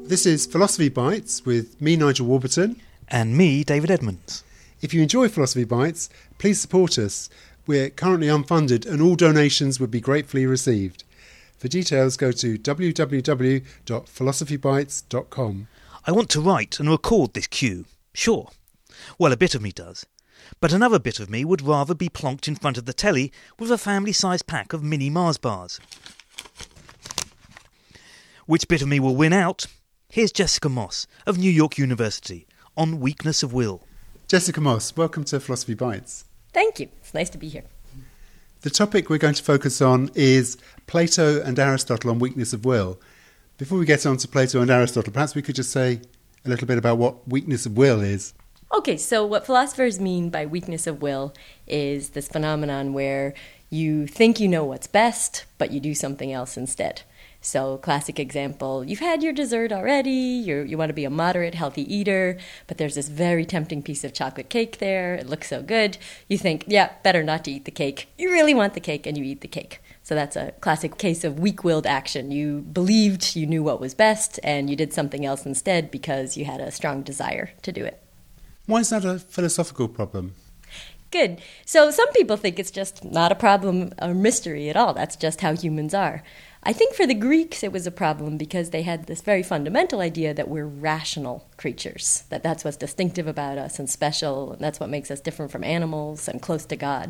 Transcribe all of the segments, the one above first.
This is Philosophy Bites with me, Nigel Warburton. And me, David Edmonds. If you enjoy Philosophy Bites, please support us. We're currently unfunded and all donations would be gratefully received. For details, go to www.philosophybites.com. I want to write and record this cue. Sure. Well, a bit of me does. But another bit of me would rather be plonked in front of the telly with a family-sized pack of mini Mars bars. Which bit of me will win out? Here's Jessica Moss of New York University on weakness of will. Jessica Moss, welcome to Philosophy Bites. Thank you. It's nice to be here. The topic we're going to focus on is Plato and Aristotle on weakness of will. Before we get on to Plato and Aristotle, perhaps we could just say a little bit about what weakness of will is. Okay, so what philosophers mean by weakness of will is this phenomenon where you think you know what's best, but you do something else instead. So, classic example, you've had your dessert already, you want to be a moderate, healthy eater, but there's this very tempting piece of chocolate cake there, it looks so good, you think, yeah, better not to eat the cake. You really want the cake, and you eat the cake. So that's a classic case of weak-willed action. You believed you knew what was best, and you did something else instead because you had a strong desire to do it. Why is that a philosophical problem? Good. So some people think it's just not a problem or mystery at all. That's just how humans are. I think for the Greeks it was a problem because they had this very fundamental idea that we're rational creatures, that that's what's distinctive about us and special, and that's what makes us different from animals and close to God.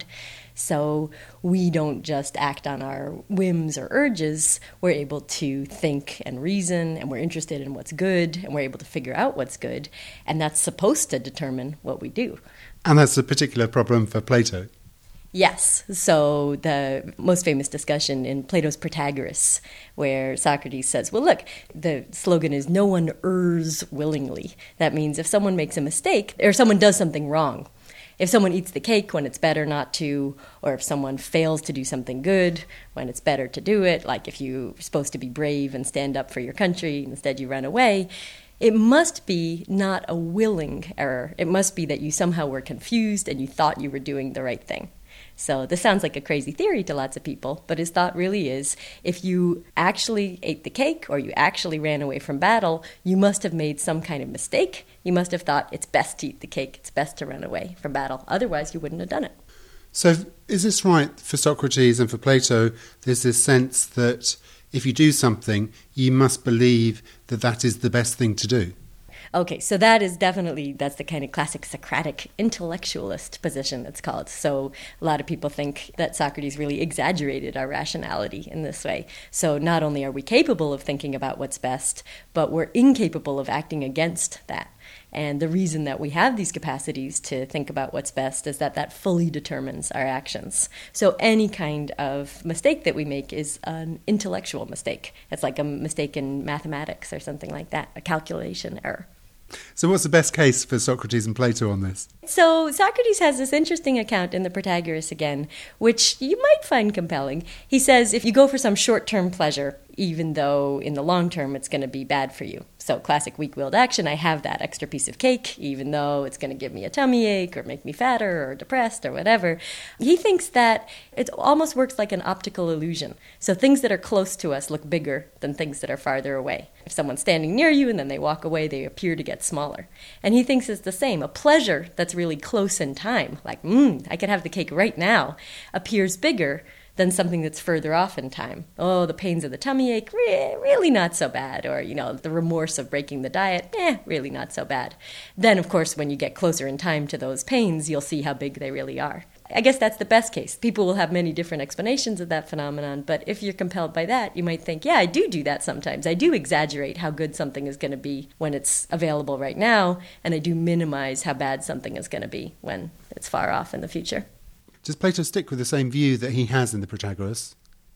So we don't just act on our whims or urges. We're able to think and reason, and we're interested in what's good, and we're able to figure out what's good, and that's supposed to determine what we do. And that's a particular problem for Plato. Yes. So the most famous discussion in Plato's Protagoras, where Socrates says, well, look, the slogan is no one errs willingly. That means if someone makes a mistake or someone does something wrong, if someone eats the cake when it's better not to, or if someone fails to do something good when it's better to do it, like if you're supposed to be brave and stand up for your country, instead you run away, it must be not a willing error. It must be that you somehow were confused and you thought you were doing the right thing. So this sounds like a crazy theory to lots of people, but his thought really is, if you actually ate the cake or you actually ran away from battle, you must have made some kind of mistake. You must have thought it's best to eat the cake, it's best to run away from battle. Otherwise, you wouldn't have done it. So is this right for Socrates and for Plato? There's this sense that if you do something, you must believe that that is the best thing to do. Okay, so that's the kind of classic Socratic intellectualist position, it's called. So a lot of people think that Socrates really exaggerated our rationality in this way. So not only are we capable of thinking about what's best, but we're incapable of acting against that. And the reason that we have these capacities to think about what's best is that fully determines our actions. So any kind of mistake that we make is an intellectual mistake. It's like a mistake in mathematics or something like that, a calculation error. So what's the best case for Socrates and Plato on this? So Socrates has this interesting account in the Protagoras again, which you might find compelling. He says if you go for some short-term pleasure, even though in the long term it's going to be bad for you. So classic weak-willed action, I have that extra piece of cake, even though it's going to give me a tummy ache or make me fatter or depressed or whatever. He thinks that it almost works like an optical illusion. So things that are close to us look bigger than things that are farther away. If someone's standing near you and then they walk away, they appear to get smaller. And he thinks it's the same. A pleasure that's really close in time, like, I could have the cake right now, appears bigger than something that's further off in time. Oh, the pains of the tummy ache, really not so bad. Or, the remorse of breaking the diet, really not so bad. Then, of course, when you get closer in time to those pains, you'll see how big they really are. I guess that's the best case. People will have many different explanations of that phenomenon, but if you're compelled by that, you might think, I do that sometimes. I do exaggerate how good something is going to be when it's available right now, and I do minimize how bad something is going to be when it's far off in the future. Does Plato stick with the same view that he has in the Protagoras?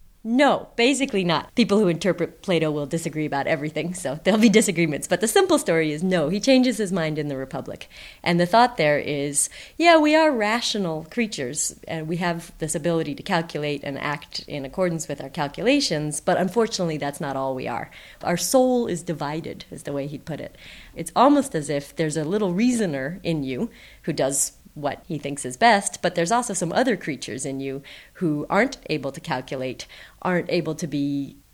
No, basically not. People who interpret Plato will disagree about everything, so there'll be disagreements. But the simple story is no, he changes his mind in the Republic. And the thought there is, we are rational creatures, and we have this ability to calculate and act in accordance with our calculations, but unfortunately that's not all we are. Our soul is divided, is the way he'd put it. It's almost as if there's a little reasoner in you who does what he thinks is best, but there's also some other creatures in you who aren't able to calculate, aren't able to be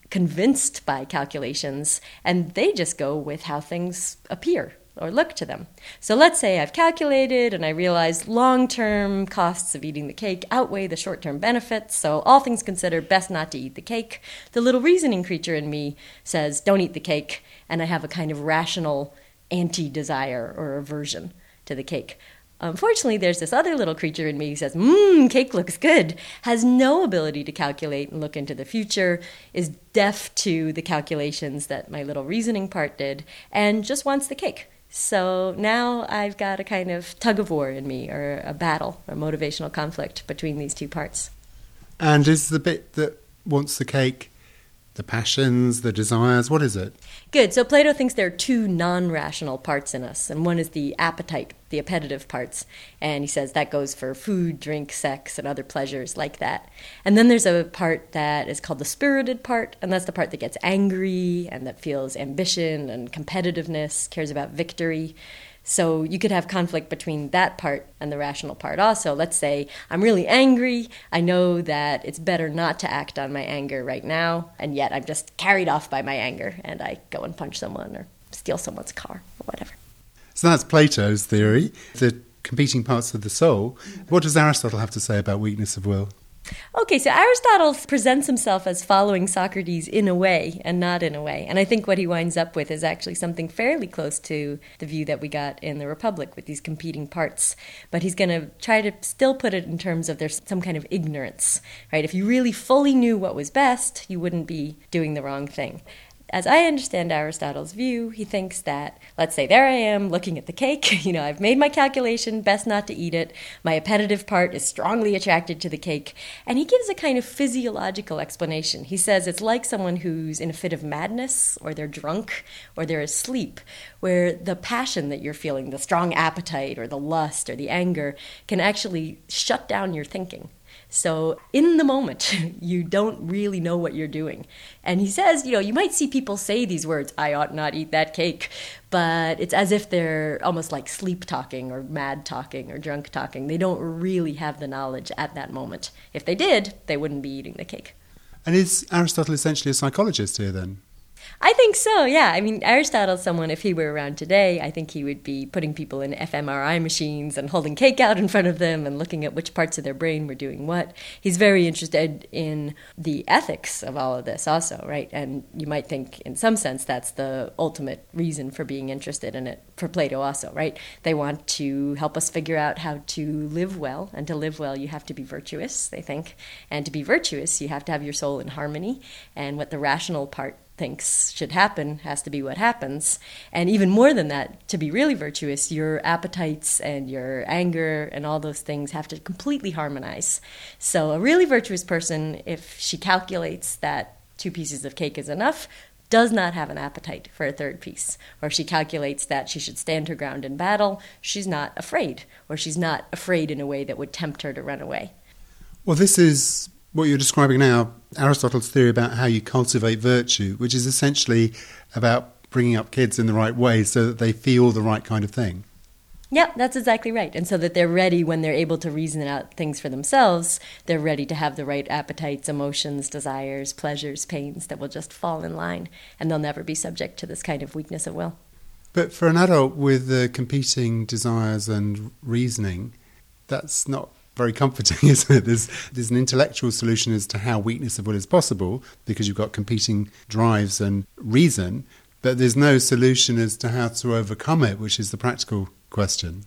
convinced by calculations, and they just go with how things appear or look to them. So let's say I've calculated and I realize long-term costs of eating the cake outweigh the short-term benefits, so all things considered, best not to eat the cake. The little reasoning creature in me says, don't eat the cake, and I have a kind of rational anti-desire or aversion to the cake. Unfortunately, there's this other little creature in me who says, cake looks good, has no ability to calculate and look into the future, is deaf to the calculations that my little reasoning part did, and just wants the cake. So now I've got a kind of tug-of-war in me, or a battle, or motivational conflict between these two parts. And is the bit that wants the cake the passions, the desires? What is it? Good. So Plato thinks there are two non-rational parts in us, and one is the appetite, the appetitive parts. And he says that goes for food, drink, sex, and other pleasures like that. And then there's a part that is called the spirited part, and that's the part that gets angry and that feels ambition and competitiveness, cares about victory. So you could have conflict between that part and the rational part also. Let's say I'm really angry. I know that it's better not to act on my anger right now, and yet I'm just carried off by my anger, and I go and punch someone or steal someone's car or whatever. So that's Plato's theory, the competing parts of the soul. What does Aristotle have to say about weakness of will? Okay, so Aristotle presents himself as following Socrates in a way and not in a way. And I think what he winds up with is actually something fairly close to the view that we got in the Republic with these competing parts. But he's going to try to still put it in terms of there's some kind of ignorance, right? If you really fully knew what was best, you wouldn't be doing the wrong thing. As I understand Aristotle's view, he thinks that, let's say there I am looking at the cake, I've made my calculation, best not to eat it, my appetitive part is strongly attracted to the cake, and he gives a kind of physiological explanation. He says it's like someone who's in a fit of madness, or they're drunk, or they're asleep, where the passion that you're feeling, the strong appetite, or the lust, or the anger, can actually shut down your thinking. So in the moment, you don't really know what you're doing. And he says, you might see people say these words, I ought not eat that cake, but it's as if they're almost like sleep talking or mad talking or drunk talking. They don't really have the knowledge at that moment. If they did, they wouldn't be eating the cake. And is Aristotle essentially a psychologist here then? I think so, yeah. I mean, Aristotle's someone, if he were around today, I think he would be putting people in fMRI machines and holding cake out in front of them and looking at which parts of their brain were doing what. He's very interested in the ethics of all of this also, right? And you might think, in some sense, that's the ultimate reason for being interested in it for Plato also, right? They want to help us figure out how to live well, and to live well, you have to be virtuous, they think. And to be virtuous, you have to have your soul in harmony, and what the rational part thinks should happen has to be what happens. And even more than that, to be really virtuous, your appetites and your anger and all those things have to completely harmonize. So a really virtuous person, if she calculates that 2 pieces of cake is enough, does not have an appetite for a third piece. Or if she calculates that she should stand her ground in battle, she's not afraid. Or she's not afraid in a way that would tempt her to run away. Well, this is what you're describing now, Aristotle's theory about how you cultivate virtue, which is essentially about bringing up kids in the right way so that they feel the right kind of thing. Yeah, that's exactly right. And so that they're ready when they're able to reason out things for themselves, they're ready to have the right appetites, emotions, desires, pleasures, pains that will just fall in line, and they'll never be subject to this kind of weakness of will. But for an adult with competing desires and reasoning, that's not very comforting, isn't it? There's an intellectual solution as to how weakness of will is possible because you've got competing drives and reason, but there's no solution as to how to overcome it, which is the practical question.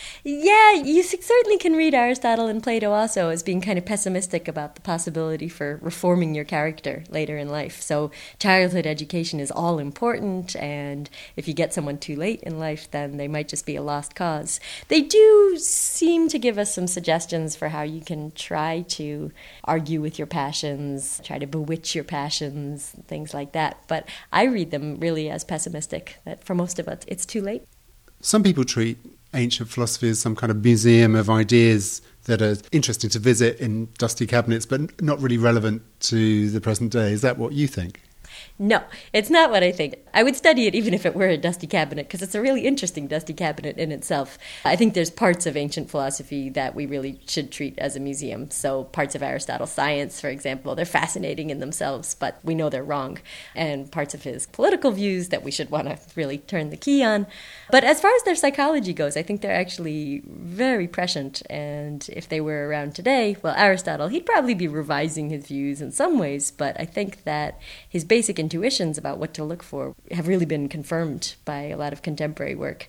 Yeah, you certainly can read Aristotle and Plato also as being kind of pessimistic about the possibility for reforming your character later in life. So childhood education is all important, and if you get someone too late in life, then they might just be a lost cause. They do seem to give us some suggestions for how you can try to argue with your passions, try to bewitch your passions, things like that. But I read them really as pessimistic, that for most of us, it's too late. Some people treat ancient philosophy as some kind of museum of ideas that are interesting to visit in dusty cabinets but not really relevant to the present day. Is that what you think? No, it's not what I think. I would study it even if it were a dusty cabinet, because it's a really interesting dusty cabinet in itself. I think there's parts of ancient philosophy that we really should treat as a museum. So parts of Aristotle's science, for example, they're fascinating in themselves, but we know they're wrong. And parts of his political views that we should want to really turn the key on. But as far as their psychology goes, I think they're actually very prescient. And if they were around today, well, Aristotle, he'd probably be revising his views in some ways, but I think that his basic intuitions about what to look for have really been confirmed by a lot of contemporary work.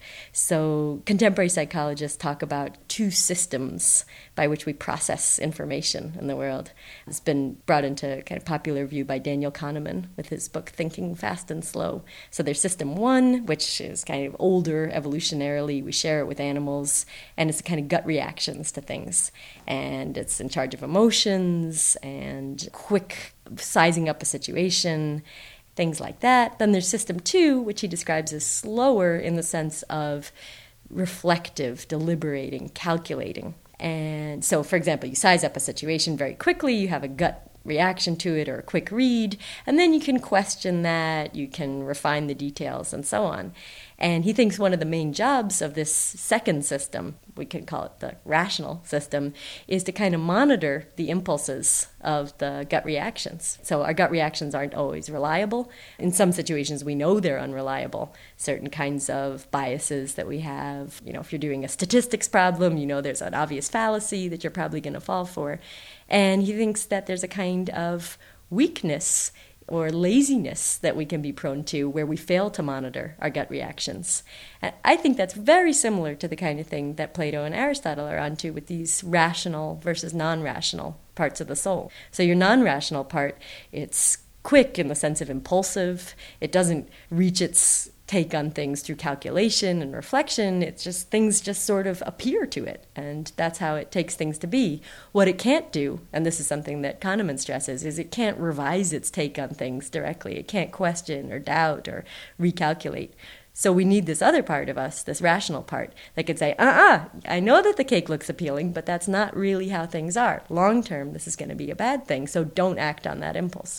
So contemporary psychologists talk about two systems by which we process information in the world. It's been brought into kind of popular view by Daniel Kahneman with his book Thinking Fast and Slow. So there's system one, which is kind of older evolutionarily. We share it with animals, and it's kind of gut reactions to things. And it's in charge of emotions and quick sizing up a situation, things like that. Then there's system two, which he describes as slower in the sense of reflective, deliberating, calculating. And so, for example, you size up a situation very quickly, you have a gut reaction to it or a quick read, and then you can question that, you can refine the details, and so on. And he thinks one of the main jobs of this second system, we could call it the rational system, is to kind of monitor the impulses of the gut reactions. So our gut reactions aren't always reliable. In some situations, we know they're unreliable. Certain kinds of biases that we have, if you're doing a statistics problem, there's an obvious fallacy that you're probably going to fall for. And he thinks that there's a kind of weakness or laziness that we can be prone to where we fail to monitor our gut reactions. And I think that's very similar to the kind of thing that Plato and Aristotle are onto with these rational versus non-rational parts of the soul. So your non-rational part, it's quick in the sense of impulsive. It doesn't reach its take on things through calculation and reflection. It's just things just sort of appear to it, and that's how it takes things to be. What it can't do, and this is something that Kahneman stresses, is it can't revise its take on things directly. It can't question or doubt or recalculate. So we need this other part of us, this rational part, that could say, I know that the cake looks appealing, but that's not really how things are. Long term, this is going to be a bad thing, so don't act on that impulse.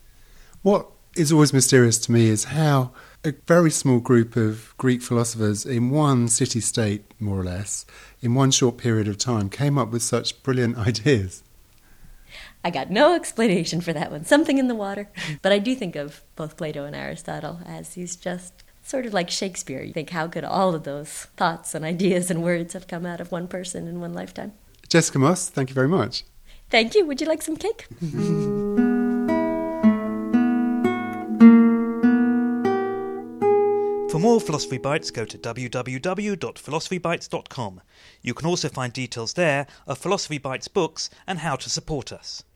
What is always mysterious to me is how a very small group of Greek philosophers in one city-state, more or less, in one short period of time, came up with such brilliant ideas. I got no explanation for that one. Something in the water. But I do think of both Plato and Aristotle as he's just sort of like Shakespeare. You think, how could all of those thoughts and ideas and words have come out of one person in one lifetime? Jessica Moss, thank you very much. Thank you. Would you like some cake? For more Philosophy Bites, go to www.philosophybites.com. You can also find details there of Philosophy Bites books and how to support us.